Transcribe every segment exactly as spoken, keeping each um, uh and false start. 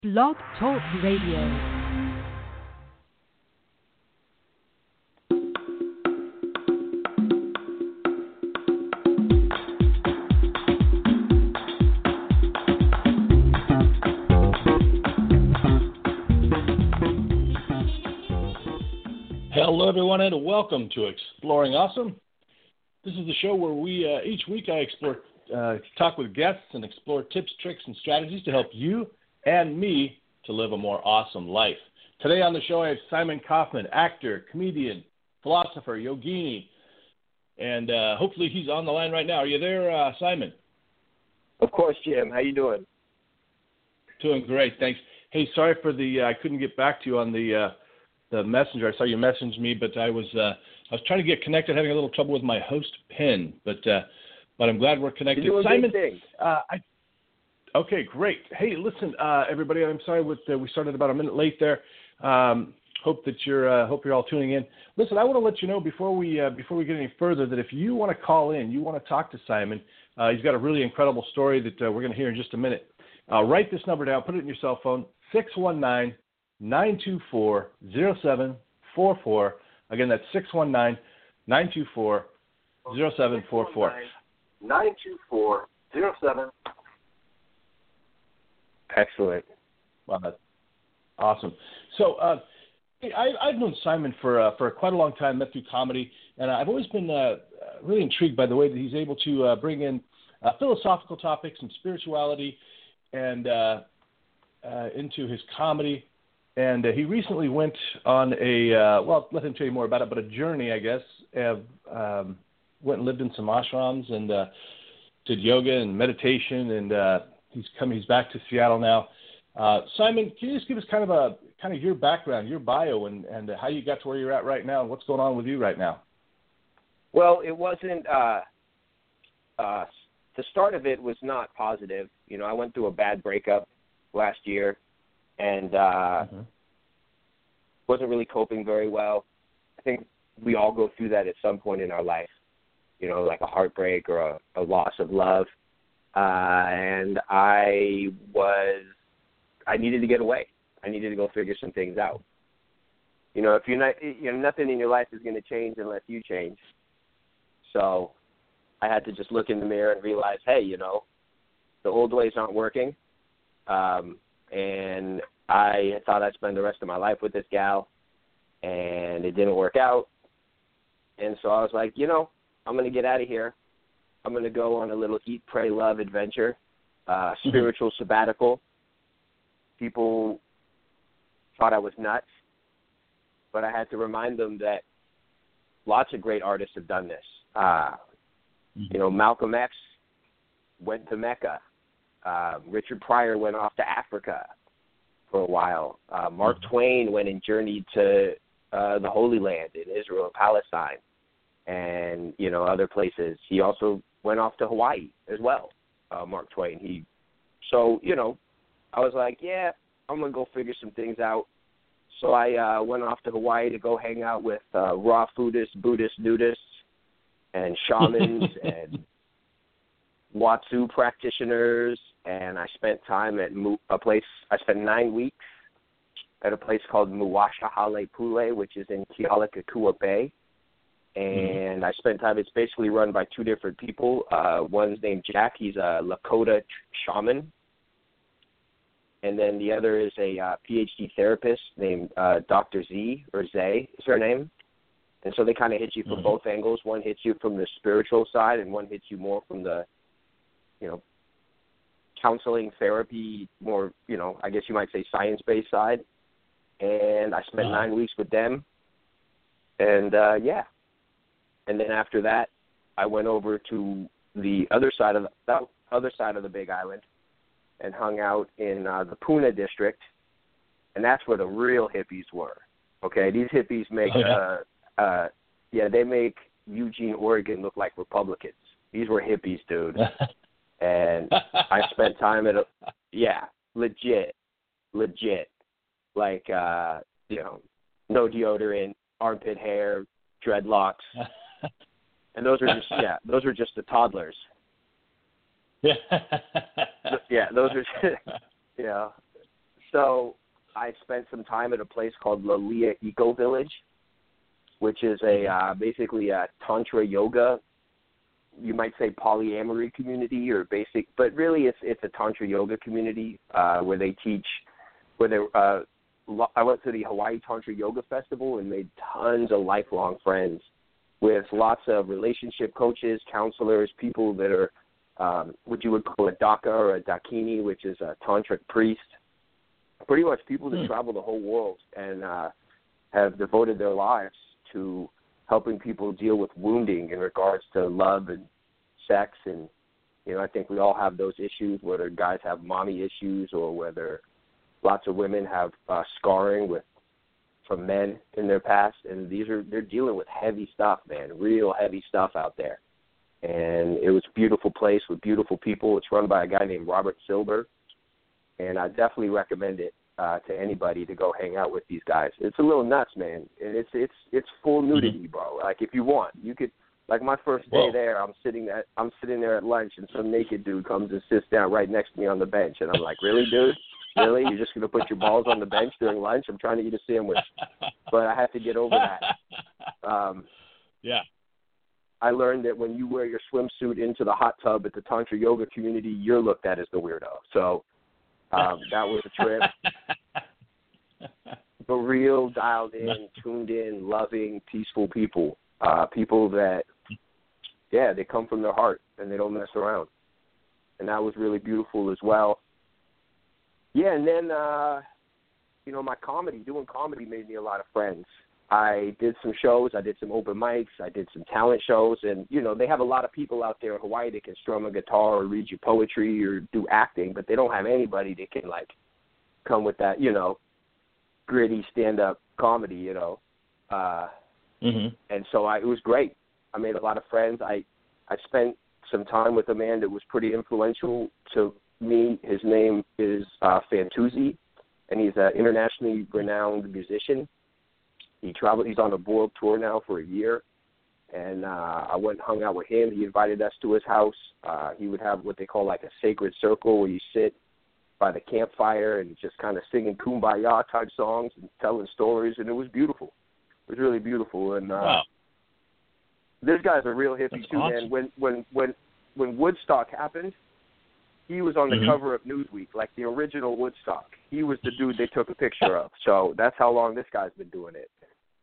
Blog Talk Radio. Hello, everyone, and welcome to Exploring Awesome. This is the show where we, uh, each week I explore, uh, talk with guests and explore tips, tricks, and strategies to help you and me to live a more awesome life. Today on the show I have Simon Kaufman, actor, comedian, philosopher, yogini, and uh, hopefully he's on the line right now. Are you there, uh, Simon? Of course, Jim. How you doing? Doing great, thanks. Hey, sorry for the, uh, I couldn't get back to you on the... Uh, the messenger. I saw you message me, but I was uh, I was trying to get connected, having a little trouble with my host pin, but uh, but I'm glad we're connected. You're doing Simon, good things. Uh, I, okay, great. Hey, listen, uh, everybody. I'm sorry with uh, we started about a minute late there. Um, hope that you're uh, hope you're all tuning in. Listen, I want to let you know before we uh, before we get any further that if you want to call in, you want to talk to Simon. Uh, he's got a really incredible story that uh, we're going to hear in just a minute. Uh, write this number down. Put it in your cell phone. six one nine nine two four, zero seven four four. Again, that's six one nine, nine two four, zero seven four four. nine two four, zero seven. Excellent. Wow, that's awesome. So uh, I, I've known Simon for uh, for quite a long time, met through comedy, and I've always been uh, really intrigued by the way that he's able to uh, bring in uh, philosophical topics and spirituality and uh, uh, into his comedy. And uh, he recently went on a, uh, well, let him tell you more about it, but a journey, I guess. Uh, um, went and lived in some ashrams and uh, did yoga and meditation, and uh, he's coming. He's back to Seattle now. Uh, Simon, can you just give us kind of a kind of your background, your bio, and, and how you got to where you're at right now, and what's going on with you right now? Well, it wasn't. Uh, uh, the start of it was not positive. You know, I went through a bad breakup last year. And uh, mm-hmm. wasn't really coping very well. I think we all go through that at some point in our life, you know, like a heartbreak or a, a loss of love. Uh, and I was, I needed to get away. I needed to go figure some things out. You know, if you're not, you know, nothing in your life is going to change unless you change. So I had to just look in the mirror and realize, hey, you know, the old ways aren't working. Um, And I thought I'd spend the rest of my life with this gal, and it didn't work out. And so I was like, you know, I'm going to get out of here. I'm going to go on a little eat, pray, love adventure, uh, spiritual mm-hmm. sabbatical. People thought I was nuts, but I had to remind them that lots of great artists have done this. Uh, mm-hmm. You know, Malcolm X went to Mecca. Uh, Richard Pryor went off to Africa for a while. Uh, Mark mm-hmm. Twain went and journeyed to uh, the Holy Land in Israel and Palestine and, you know, other places. He also went off to Hawaii as well, uh, Mark Twain. He, So, you know, I was like, yeah, I'm going to go figure some things out. So I uh, went off to Hawaii to go hang out with uh, raw foodists, Buddhist nudists, and shamans and Watsu practitioners, and I spent time at a place, I spent nine weeks at a place called Muwashahale Pule, which is in Kealakekua Bay, and mm-hmm. I spent time, it's basically run by two different people. Uh, one's named Jack, he's a Lakota shaman, and then the other is a uh, P H D therapist named uh, Doctor Z, or Zay is her name. And so they kind of hit you from mm-hmm. both angles. One hits you from the spiritual side, and one hits you more from the, you know, counseling, therapy, more, you know, I guess you might say science-based side. And I spent uh-huh. nine weeks with them. And, uh, yeah. And then after that, I went over to the other side of the, the other side of the Big Island and hung out in uh, the Puna district. And that's where the real hippies were. Okay, these hippies make, oh, yeah. uh, uh, yeah, they make Eugene, Oregon look like Republicans. These were hippies, dude. And I spent time at a, yeah, legit, legit, like, uh, you know, no deodorant, armpit hair, dreadlocks. And those are just, yeah, those are just the toddlers. Yeah. Yeah, those are, you know. So I spent some time at a place called Lalia Eco Village, which is a uh, basically a Tantra yoga, you might say polyamory community or basic, but really it's it's a Tantra yoga community uh, where they teach, where they, uh, lo- I went to the Hawaii Tantra Yoga Festival and made tons of lifelong friends with lots of relationship coaches, counselors, people that are um, what you would call a Daka or a Dakini, which is a tantric priest. Pretty much people that hmm. travel the whole world and uh, have devoted their lives to helping people deal with wounding in regards to love and sex. And, you know, I think we all have those issues, whether guys have mommy issues or whether lots of women have uh, scarring with from men in their past. And these are, they're dealing with heavy stuff, man, real heavy stuff out there. And it was a beautiful place with beautiful people. It's run by a guy named Robert Silber. And I definitely recommend it uh, to anybody to go hang out with these guys. It's a little nuts, man. And it's it's it's full nudity, mm-hmm. bro. Like if you want, you could. Like my first day Whoa. there, I'm sitting at I'm sitting there at lunch, and some naked dude comes and sits down right next to me on the bench, and I'm like, really, dude? Really? You're just gonna put your balls on the bench during lunch? I'm trying to eat a sandwich, but I had to get over that. Um, yeah. I learned that when you wear your swimsuit into the hot tub at the Tantra Yoga community, you're looked at as the weirdo. So um, that was a trip. But real, dialed in, tuned in, loving, peaceful people. Uh, people that, yeah, they come from their heart and they don't mess around. And that was really beautiful as well. Yeah, and then, uh, you know, my comedy, doing comedy made me a lot of friends. I did some shows. I did some open mics. I did some talent shows. And, you know, they have a lot of people out there in Hawaii that can strum a guitar or read you poetry or do acting, but they don't have anybody that can, like, come with that, you know, gritty stand-up comedy, you know. Uh, mm-hmm. And so I, it was great. I made a lot of friends. I, I spent some time with a man that was pretty influential to me. His name is uh, Fantuzzi, and he's an internationally renowned musician. He traveled. He's on a world tour now for a year, and uh, I went and hung out with him. He invited us to his house. Uh, he would have what they call like a sacred circle where you sit by the campfire and just kind of singing kumbaya type songs and telling stories, and it was beautiful. It was really beautiful. And uh, wow. This guy's a real hippie That's too, awesome. man. When when when when Woodstock happened, he was on the mm-hmm. cover of Newsweek, like the original Woodstock. He was the dude they took a picture of. So that's how long this guy's been doing it.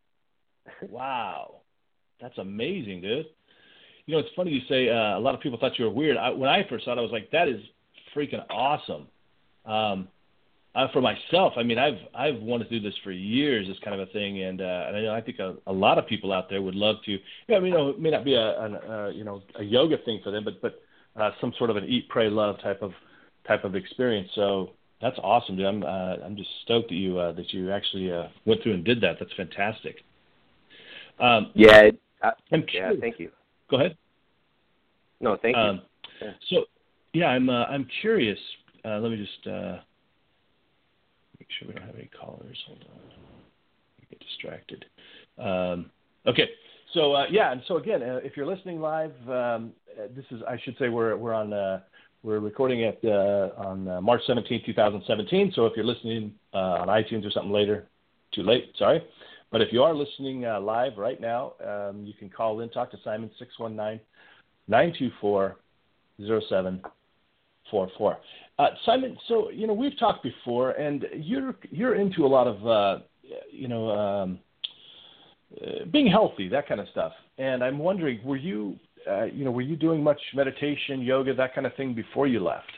Wow. That's amazing, dude. You know, it's funny you say uh, a lot of people thought you were weird. I, when I first saw it, I was like, that is freaking awesome. Um, uh, for myself, I mean, I've I've wanted to do this for years, this kind of a thing, and uh, and I, know, I think a, a lot of people out there would love to. Yeah, I mean, you know, it may not be a, a, a you know a yoga thing for them, but but uh, some sort of an eat, pray, love type of type of experience. So that's awesome, dude. I'm uh, I'm just stoked that you uh, that you actually uh, went through and did that. That's fantastic. Um, yeah, uh, I'm yeah. Thank you. Go ahead. No, thank you. Um, yeah. So, yeah, I'm uh, I'm curious. Uh, let me just uh, make sure we don't have any callers. Hold on, I get distracted. Um, okay, so uh, yeah, and so again, uh, if you're listening live, um, uh, this is I should say we're we're on uh, we're recording it uh, on uh, March seventeenth, twenty seventeen. So if you're listening uh, on iTunes or something later, too late. Sorry. But if you are listening uh, live right now, um, you can call in, talk to Simon, six one nine, nine two four, zero seven four four. Uh, Simon, so, you know, we've talked before, and you're you're into a lot of, uh, you know, um, uh, being healthy, that kind of stuff. And I'm wondering, were you, uh, you know, were you doing much meditation, yoga, that kind of thing before you left?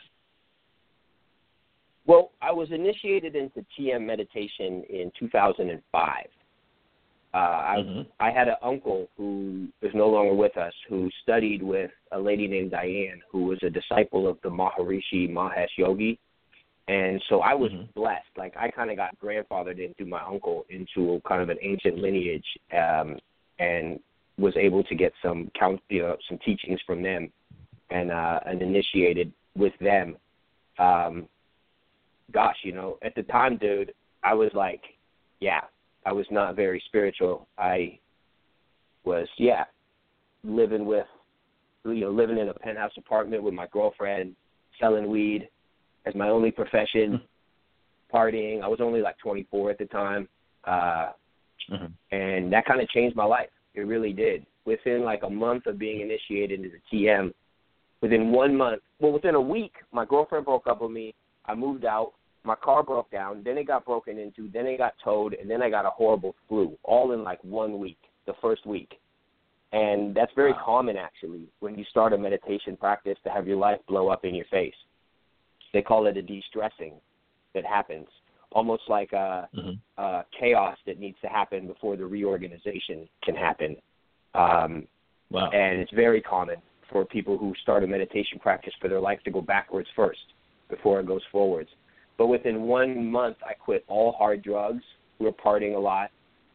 Well, I was initiated into T M meditation in two thousand five. Uh, I, mm-hmm. I had an uncle who is no longer with us who studied with a lady named Diane, who was a disciple of the Maharishi Mahesh Yogi. And so I was mm-hmm. blessed. Like, I kind of got grandfathered into my uncle into a kind of an ancient lineage um, and was able to get some count, you know, some teachings from them and, uh, and initiated with them. Um, gosh, you know, at the time, dude, I was like, yeah. I was not very spiritual. I was, yeah, living with, you know, living in a penthouse apartment with my girlfriend, selling weed as my only profession, partying. I was only like twenty-four at the time. Uh, mm-hmm. And that kind of changed my life. It really did. Within like a month of being initiated into T M, within one month, well, within a week, my girlfriend broke up with me. I moved out. My car broke down. Then it got broken into. Then it got towed. And then I got a horrible flu, all in like one week, the first week. And that's very wow. common, actually, when you start a meditation practice to have your life blow up in your face. They call it a de-stressing that happens, almost like a, mm-hmm. a chaos that needs to happen before the reorganization can happen. Um, wow. And it's very common for people who start a meditation practice for their life to go backwards first before it goes forwards. But within one month, I quit all hard drugs. We were partying a lot.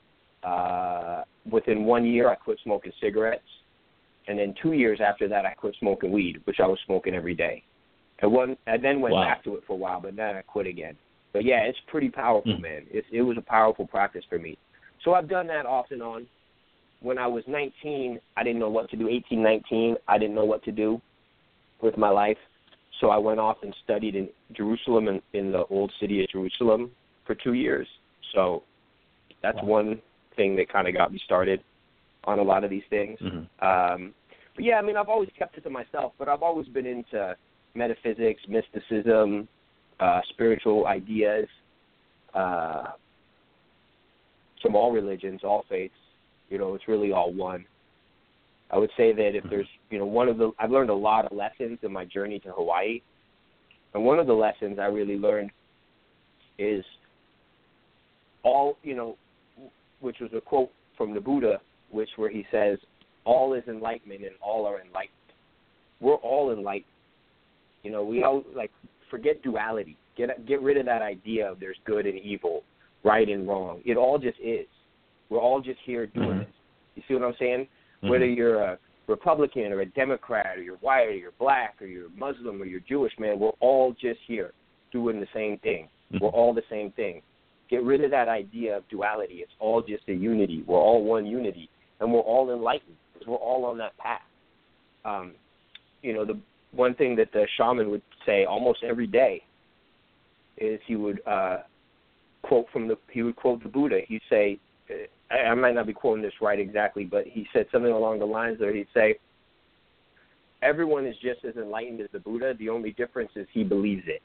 Uh, within one year, I quit smoking cigarettes. And then two years after that, I quit smoking weed, which I was smoking every day. I, won, I then went wow. back to it for a while, but then I quit again. But, yeah, it's pretty powerful, mm. man. It, it was a powerful practice for me. So I've done that off and on. When I was nineteen, I didn't know what to do. eighteen, nineteen, I didn't know what to do with my life. So I went off and studied in Jerusalem, in, in the old city of Jerusalem, for two years. So that's wow. one thing that kind of got me started on a lot of these things. Mm-hmm. Um, but, yeah, I mean, I've always kept it to myself, but I've always been into metaphysics, mysticism, uh, spiritual ideas, uh, from all religions, all faiths. You know, it's really all one. I would say that if there's, you know, one of the, I've learned a lot of lessons in my journey to Hawaii. And one of the lessons I really learned is all, you know, which was a quote from the Buddha, which where he says, all is enlightenment and all are enlightened. We're all enlightened. You know, we all, like, forget duality. Get get rid of that idea of there's good and evil, right and wrong. It all just is. We're all just here doing mm-hmm. this. You see what I'm saying? Mm-hmm. Whether you're a Republican or a Democrat or you're white or you're black or you're Muslim or you're Jewish, man, we're all just here doing the same thing. Mm-hmm. We're all the same thing. Get rid of that idea of duality. It's all just a unity. We're all one unity, and we're all enlightened because we're all on that path. Um, you know, the one thing that the shaman would say almost every day is he would uh, quote from the he would quote the Buddha. He'd say, I, I might not be quoting this right exactly, but he said something along the lines there. He'd say, everyone is just as enlightened as the Buddha. The only difference is he believes it.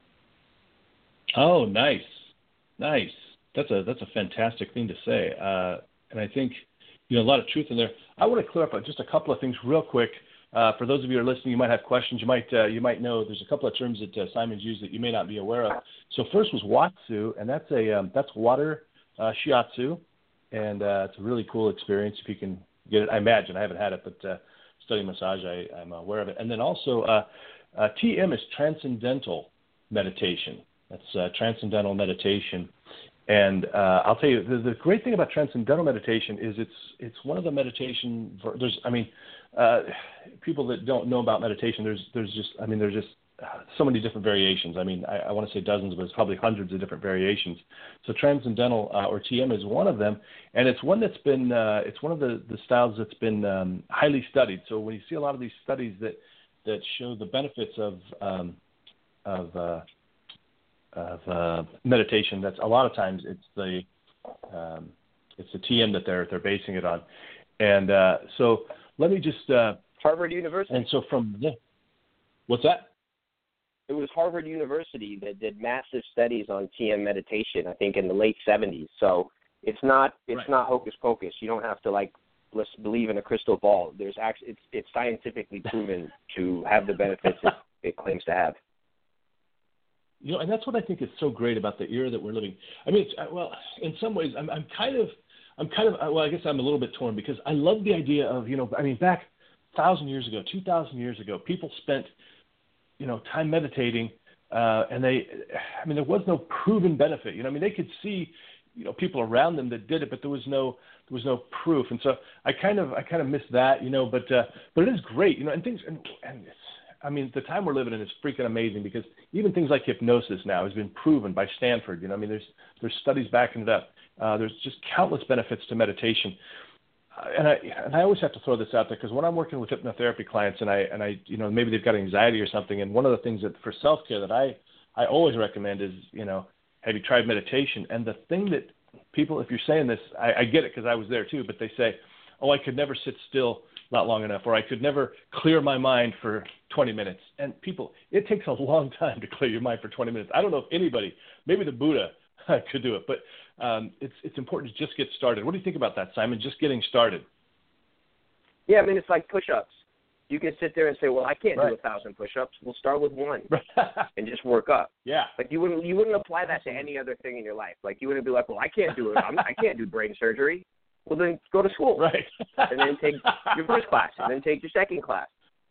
Oh, nice. Nice. That's a that's a fantastic thing to say. Uh, and I think, you know, a lot of truth in there. I want to clear up just a couple of things real quick. Uh, for those of you who are listening, you might have questions. You might uh, you might know there's a couple of terms that uh, Simon's used that you may not be aware of. So first was Watsu, and that's a um, that's water uh, shiatsu, and uh, it's a really cool experience if you can get it. I imagine I haven't had it, but uh, studying massage, I, I'm aware of it. And then also uh, uh, T M is transcendental meditation. That's uh, transcendental meditation. And uh, I'll tell you, the, the great thing about transcendental meditation is it's it's one of the meditation. There's, I mean, uh, people that don't know about meditation, there's there's just, I mean, there's just so many different variations. I mean, I, I want to say dozens, but it's probably hundreds of different variations. So transcendental uh, or T M is one of them, and it's one that's been uh, it's one of the, the styles that's been um, highly studied. So when you see a lot of these studies that that show the benefits of um, of uh, of uh, meditation, that's a lot of times it's the um, it's the T M that they're they're basing it on, and uh, so let me just uh, Harvard University. And so from yeah, what's that? It was Harvard University that did massive studies on T M meditation. I think in the late seventies. So it's not it's right. not hocus pocus. You don't have to like let's believe in a crystal ball. There's actually it's it's scientifically proven to have the benefits it, it claims to have. You know, and that's what I think is so great about the era that we're living. I mean, it's, well, in some ways, I'm, I'm kind of, I'm kind of, well, I guess I'm a little bit torn because I love the idea of, you know, I mean, back a thousand years ago, two thousand years ago, people spent, you know, time meditating, uh, and they, I mean, there was no proven benefit. You know, I mean, they could see, you know, people around them that did it, but there was no, there was no proof. And so I kind of, I kind of miss that, you know, but, uh, but it is great, you know, and things, and, and it's, I mean, the time we're living in is freaking amazing because even things like hypnosis now has been proven by Stanford. You know, I mean, there's there's studies backing it up. Uh, there's just countless benefits to meditation, uh, and I and I always have to throw this out there because when I'm working with hypnotherapy clients and I and I you know maybe they've got anxiety or something, and one of the things that for self care that I I always recommend is you know have you tried meditation? And the thing that people, if you're saying this, I, I get it because I was there too, but they say, oh, I could never sit still not long enough, or I could never clear my mind for twenty minutes. And people, it takes a long time to clear your mind for twenty minutes. I don't know if anybody, maybe the Buddha could do it, but um, it's it's important to just get started. What do you think about that, Simon? Just getting started. Yeah, I mean, it's like push-ups. You can sit there and say, well, I can't right. do a thousand push-ups. We'll start with one and just work up. Yeah. Like you wouldn't you wouldn't apply that to any other thing in your life. Like you wouldn't be like, well, I can't do it. I'm, I can't do brain surgery. Well, then go to school. Right. And then take your first class, and then take your second class.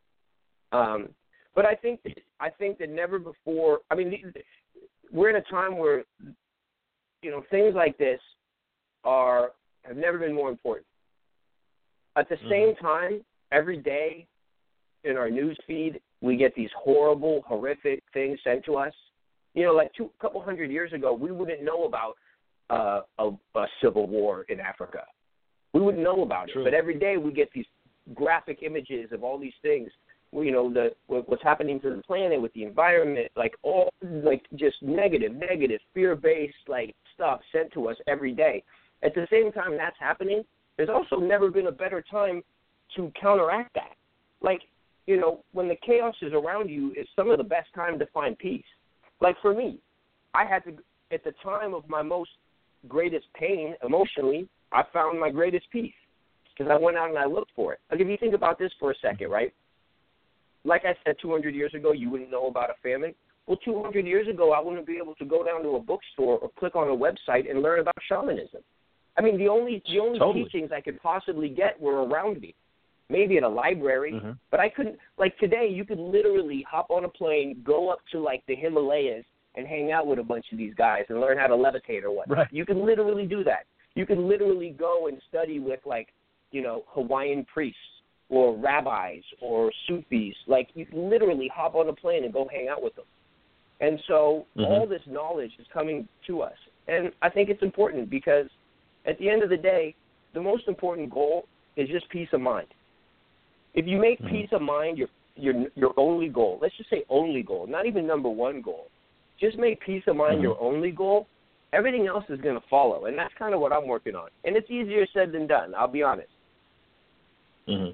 Um, but I think I think that never before. I mean, we're in a time where, you know, things like this are have never been more important. At the mm-hmm. same time, every day in our news feed, we get these horrible, horrific things sent to us. You know, like two, a couple hundred years ago, we wouldn't know about uh, a, a civil war in Africa. We wouldn't know about True. it. But every day we get these graphic images of all these things. You know, the what's happening to the planet with the environment, like all like just negative, negative, fear-based like stuff sent to us every day. At the same time that's happening, there's also never been a better time to counteract that. Like, you know, when the chaos is around you, it's some of the best time to find peace. Like for me, I had to, at the time of my most greatest pain emotionally, I found my greatest peace because I went out and I looked for it. Like if you think about this for a second, right? Like I said, two hundred years ago, you wouldn't know about a famine. Well, two hundred years ago, I wouldn't be able to go down to a bookstore or click on a website and learn about shamanism. I mean, the only the only totally. teachings I could possibly get were around me. Maybe at a library, mm-hmm. but I couldn't, like today, you could literally hop on a plane, go up to like the Himalayas and hang out with a bunch of these guys and learn how to levitate or whatnot. Right. You can literally do that. You can literally go and study with like, you know, Hawaiian priests or rabbis or Sufis. Like you can literally hop on a plane and go hang out with them. And so mm-hmm. all this knowledge is coming to us. And I think it's important because at the end of the day, the most important goal is just peace of mind. If you make mm-hmm. peace of mind your your your only goal, let's just say only goal, not even number one goal, just make peace of mind mm-hmm. your only goal, everything else is going to follow. And that's kind of what I'm working on. And it's easier said than done, I'll be honest. Mm-hmm.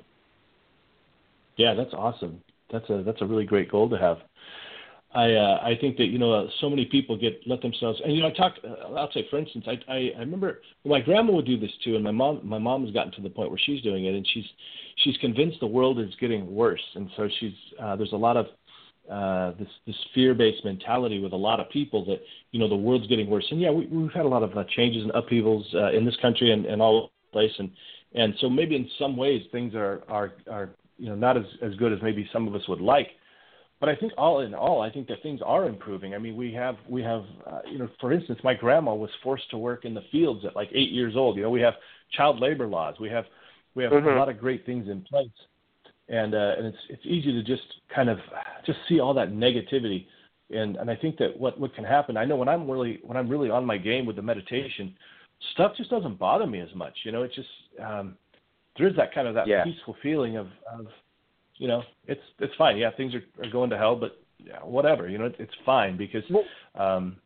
Yeah, that's awesome. That's a that's a really great goal to have. I uh, I think that, you know, uh, so many people get let themselves, and, you know, I talked, uh, I'll say, for instance, I, I, I remember my grandma would do this too, and my mom my mom has gotten to the point where she's doing it, and she's she's convinced the world is getting worse, and so she's uh, there's a lot of uh, this this fear-based mentality with a lot of people that, you know, the world's getting worse, and yeah, we, we've had a lot of uh, changes and upheavals uh, in this country and, and all over the place, and and so maybe in some ways things are are are you know not as, as good as maybe some of us would like. But I think all in all, I think that things are improving. I mean, we have, we have, uh, you know, for instance, my grandma was forced to work in the fields at like eight years old. You know, we have child labor laws. We have, we have mm-hmm. a lot of great things in place, and uh, and it's it's easy to just kind of just see all that negativity, and and I think that what, what can happen. I know when I'm really when I'm really on my game with the meditation, stuff just doesn't bother me as much. You know, it's just um, there is that kind of that yeah. peaceful feeling of of. You know, it's it's fine. Yeah, things are, are going to hell, but yeah, whatever. You know, it, it's fine because um,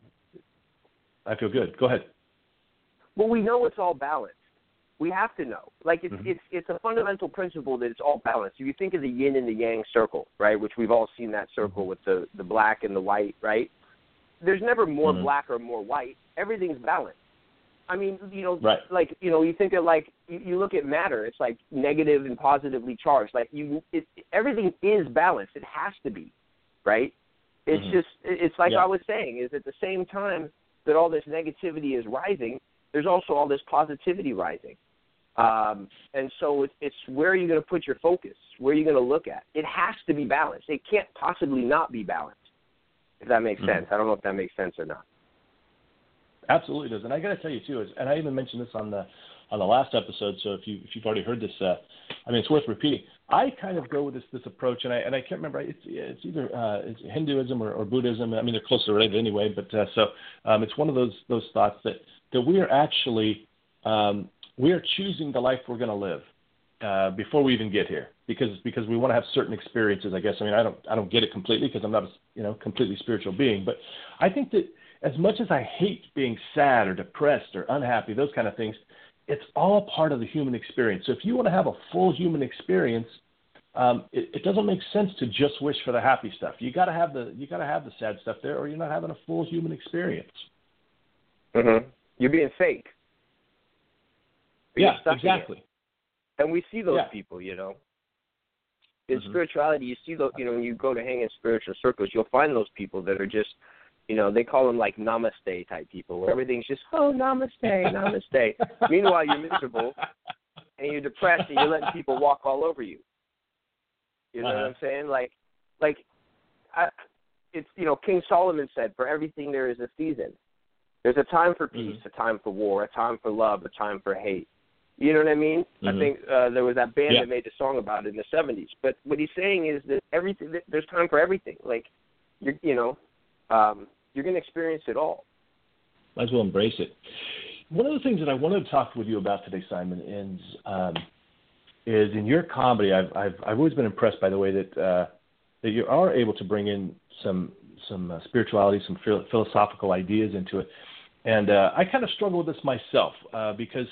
I feel good. Go ahead. Well, we know it's all balanced. We have to know. Like it's mm-hmm. it's it's a fundamental principle that it's all balanced. If you think of the yin and the yang circle, right, which we've all seen that circle with the, the black and the white, right? There's never more mm-hmm. black or more white. Everything's balanced. I mean, you know, right. like, you know, you think of like, you, you look at matter, it's like negative and positively charged. Like you, it, everything is balanced. It has to be, right? It's mm-hmm. just, it's like yeah. I was saying, is at the same time that all this negativity is rising, there's also all this positivity rising. Um, and so it's, it's where are you going to put your focus? Where are you going to look at? It has to be balanced. It can't possibly not be balanced, if that makes mm-hmm. sense. I don't know if that makes sense or not. Absolutely does, and I got to tell you too, is, and I even mentioned this on the on the last episode. So if you if you've already heard this, uh, I mean it's worth repeating. I kind of go with this this approach, and I and I can't remember. It's it's either uh, it's Hinduism or, or Buddhism. I mean they're closely related anyway. But uh, so um, it's one of those those thoughts that that we are actually um, we are choosing the life we're going to live uh, before we even get here, because because we want to have certain experiences. I guess I mean I don't I don't get it completely because I'm not a you know completely spiritual being, but I think that. as much as I hate being sad or depressed or unhappy, those kind of things, it's all part of the human experience. So if you want to have a full human experience, um, it, it doesn't make sense to just wish for the happy stuff. You got to have the you got to have the sad stuff there, or you're not having a full human experience. Mm-hmm. You're being fake. Yeah, exactly. And we see those yeah. people, you know. In mm-hmm. spirituality, you see those, you know, when you go to hang in spiritual circles, you'll find those people that are just, you know, they call them like namaste type people, where everything's just, oh, namaste, namaste. Meanwhile, you're miserable and you're depressed and you're letting people walk all over you. You know uh-huh. what I'm saying? Like, like, I, it's, you know, King Solomon said, for everything there is a season. There's a time for peace, mm-hmm. a time for war, a time for love, a time for hate. You know what I mean? Mm-hmm. I think uh, there was that band yeah. that made the song about it in the seventies. But what he's saying is that everything, there's time for everything. Like, you're, you know, um, you're going to experience it all. Might as well embrace it. One of the things that I wanted to talk with you about today, Simon, is um, is in your comedy. I've I've I've always been impressed by the way that uh, that you are able to bring in some some uh, spirituality, some philosophical ideas into it. And uh, I kind of struggle with this myself uh, because.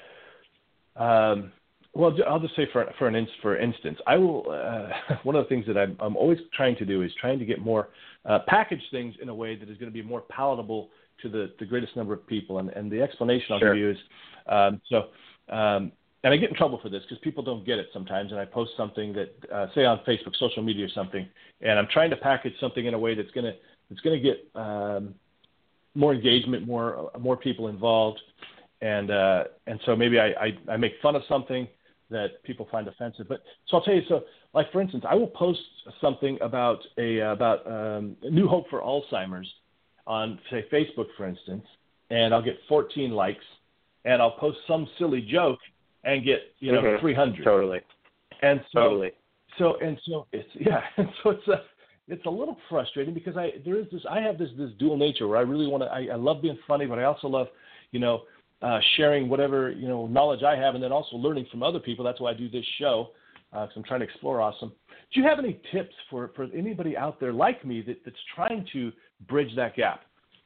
Um, well, I'll just say for for an for instance, I will. Uh, one of the things that I'm I'm always trying to do is trying to get more uh, package things in a way that is going to be more palatable to the, the greatest number of people. And, and the explanation I'll sure. give you is um, so. Um, and I get in trouble for this because people don't get it sometimes. And I post something that uh, say on Facebook, social media, or something, and I'm trying to package something in a way that's gonna that's gonna get um, more engagement, more more people involved. And uh, and so maybe I, I, I make fun of something that people find offensive. But so I'll tell you. So like for instance, I will post something about a about um, New Hope for Alzheimer's on say Facebook, for instance, and I'll get fourteen likes, and I'll post some silly joke and get you know mm-hmm. three hundred. Totally. And so totally. So and so it's yeah. And so it's a it's a little frustrating because I there is this I have this this dual nature where I really want to I, I love being funny, but I also love you know. Uh, sharing whatever you know knowledge I have, and then also learning from other people. That's why I do this show, because uh, I'm trying to explore awesome. Do you have any tips for, for anybody out there like me that, that's trying to bridge that gap?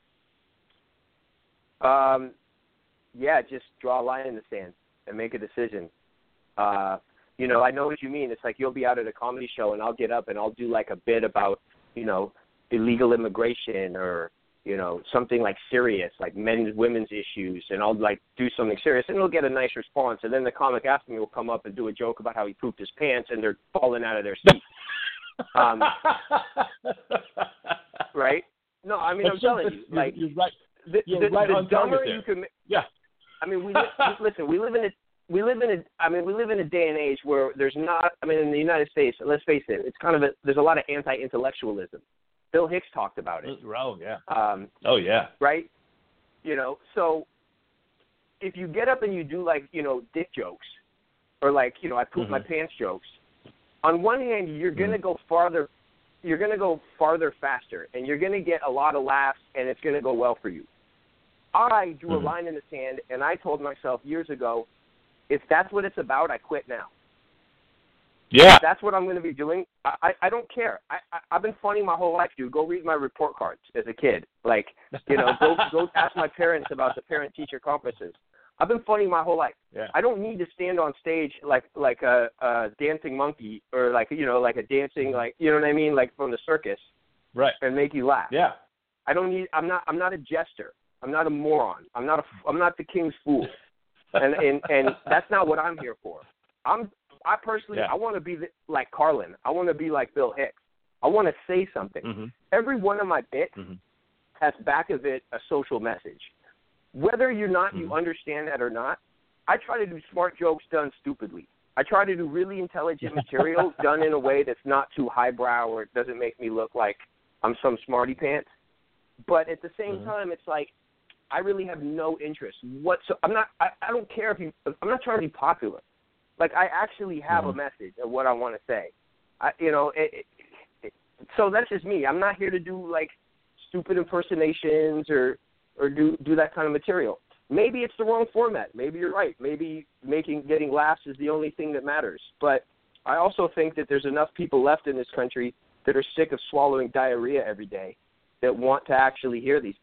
Um, yeah, just draw a line in the sand and make a decision. Uh, you know, I know what you mean. It's like you'll be out at a comedy show, and I'll get up and I'll do like a bit about you know illegal immigration or you know, something like serious, like men's, women's issues, and I'll, like, do something serious, and it'll get a nice response. And then the comic after me will come up and do a joke about how he pooped his pants, and they're falling out of their seats. um, right? No, I mean, I'm telling you. Like, you're right. The, you're the, right the on dumber target there. you can Yeah. I mean, we li- listen, we live in a, we live in a, I mean, we live in a day and age where there's not, I mean, in the United States, let's face it, it's kind of a, there's a lot of anti-intellectualism. Bill Hicks talked about it. Oh, yeah. Um, oh, yeah. Right? You know, so if you get up and you do, like, you know, dick jokes or, like, you know, I poop mm-hmm. my pants jokes, on one hand, you're mm-hmm. going to go farther, you're going to go farther faster, and you're going to get a lot of laughs, and it's going to go well for you. I drew mm-hmm. a line in the sand, and I told myself years ago, if that's what it's about, I quit now. Yeah. If that's what I'm going to be doing. I, I, I don't care. I, I, I've been funny my whole life, dude. Go read my report cards as a kid. Like, you know, go go ask my parents about the parent-teacher conferences. I've been funny my whole life. Yeah. I don't need to stand on stage like like a, a dancing monkey or like, you know, like a dancing, like, you know what I mean, like from the circus. Right. And make you laugh. Yeah. I don't need. I'm not. I'm not a jester. I'm not a moron. I'm not a. I'm not the king's fool. And and and that's not what I'm here for. I'm. I personally, yeah. I want to be the, like Carlin. I want to be like Bill Hicks. I want to say something. Mm-hmm. Every one of my bits mm-hmm. has back of it a social message. Whether you're not, mm-hmm. you understand that or not, I try to do smart jokes done stupidly. I try to do really intelligent material done in a way that's not too highbrow or it doesn't make me look like I'm some smarty pants. But at the same mm-hmm. time, it's like I really have no interest. What? So I'm not. I, I don't care if you. I'm not trying to be popular. Like, I actually have mm-hmm. a message of what I want to say. I, you know, it, it, it, so that's just me. I'm not here to do, like, stupid impersonations or or do, do that kind of material. Maybe it's the wrong format. Maybe you're right. Maybe making getting laughs is the only thing that matters. But I also think that there's enough people left in this country that are sick of swallowing diarrhea every day that want to actually hear these things.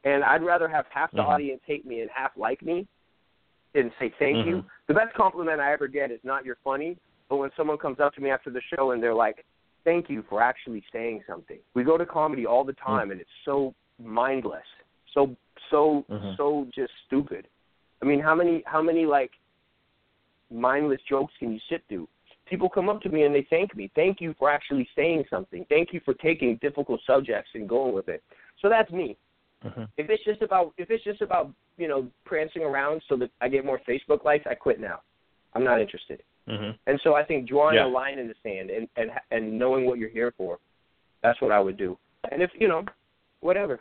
And I'd rather have half the mm-hmm. audience hate me and half like me and say thank mm-hmm. you. The best compliment I ever get is not you're funny, but when someone comes up to me after the show and they're like, thank you for actually saying something. We go to comedy all the time, mm-hmm. and it's so mindless, so so mm-hmm. so just stupid. I mean, how many how many like mindless jokes can you sit through? People come up to me and they thank me. Thank you for actually saying something. Thank you for taking difficult subjects and going with it. So that's me. Mm-hmm. If it's just about if it's just about you know prancing around so that I get more Facebook likes, I quit now. I'm not interested. Mm-hmm. And so I think drawing yeah. a line in the sand and, and and knowing what you're here for, that's what I would do. And if you know, whatever.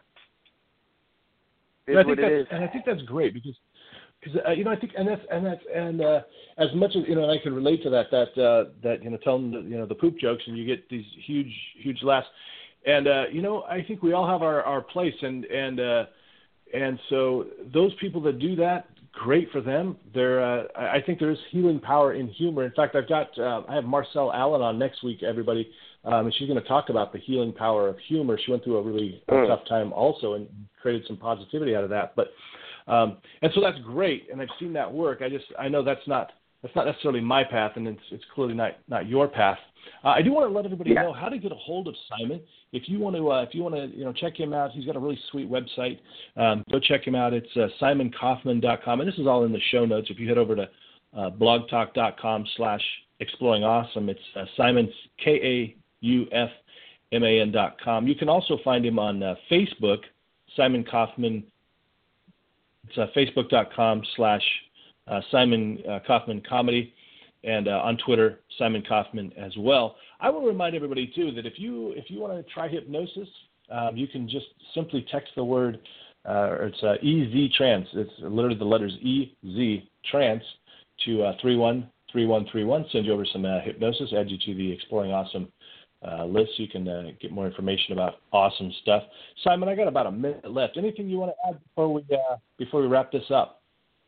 And I think that's, and I think that's great because. Because uh, you know, I think, and that's and that's and uh, as much as you know, and I can relate to that. That uh, that you know, tell them the, you know the poop jokes, and you get these huge, huge laughs. And uh, you know, I think we all have our, our place, and and uh, and so those people that do that, great for them. They're uh, I think there is healing power in humor. In fact, I've got uh, I have Marcel Allen on next week, everybody, um, and she's going to talk about the healing power of humor. She went through a really mm. tough time also, and created some positivity out of that, but. Um, and so that's great, and I've seen that work. I just I know that's not that's not necessarily my path, and it's it's clearly not, not your path. Uh, I do want to let everybody yeah. know how to get a hold of Simon. If you want to uh, if you want to you know check him out, he's got a really sweet website. Um, go check him out. It's uh, simon kaufman dot com, and this is all in the show notes. If you head over to uh, blogtalk dot com slash exploring awesome, it's uh, Simon K A U F M A N dot com. You can also find him on uh, Facebook, Simon Kaufman. It's uh, facebook.com slash uh, Simon uh, Kaufman Comedy, and uh, on Twitter, Simon Kaufman as well. I will remind everybody, too, that if you if you want to try hypnosis, um, you can just simply text the word, uh, or it's uh, E Z Trance. It's literally the letters E Z Trance to uh, three one three one three one. Send you over some uh, hypnosis, add you to the Exploring Awesome Uh, list, so you can uh, get more information about awesome stuff. Simon, I got about a minute left. Anything you want to add before we uh, before we wrap this up?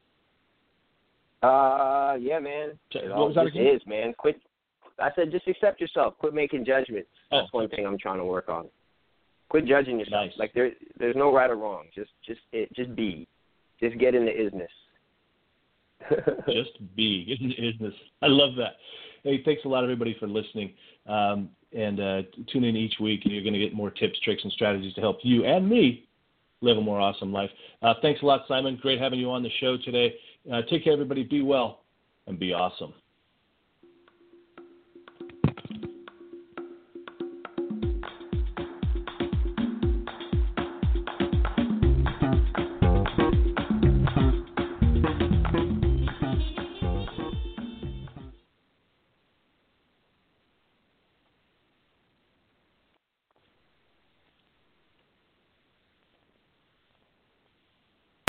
Uh, yeah, man. It what was that again? Is, man. Quit. I said, just accept yourself. Quit making judgments. That's oh. one thing I'm trying to work on. Quit judging yourself. Nice. Like there, there's no right or wrong. Just, just, it, just be. Just get into isness. Just be. Get into isness. I love that. Hey, thanks a lot, everybody, for listening. Um, and uh, tune in each week, and you're going to get more tips, tricks, and strategies to help you and me live a more awesome life. Uh, thanks a lot, Simon. Great having you on the show today. Uh, take care, everybody. Be well and be awesome.